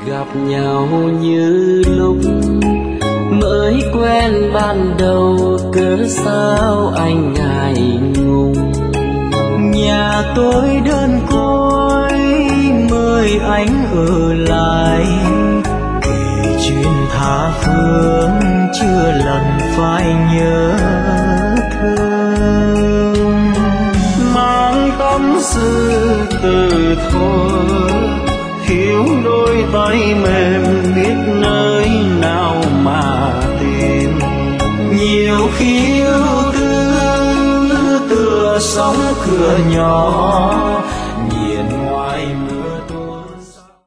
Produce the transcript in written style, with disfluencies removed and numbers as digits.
gặp nhau như lúc mới quen ban đầu, cớ sao anh ngại ngùng. Nhà tôi đơn côi mời anh ở lại, kể chuyện tha phương chưa lần phải nhớ thương. Mang tâm sự từ thuở, thiếu đôi tay mềm biết nơi nào mà tìm. Nhiều khi ưu tư tựa sóng cửa nhỏ,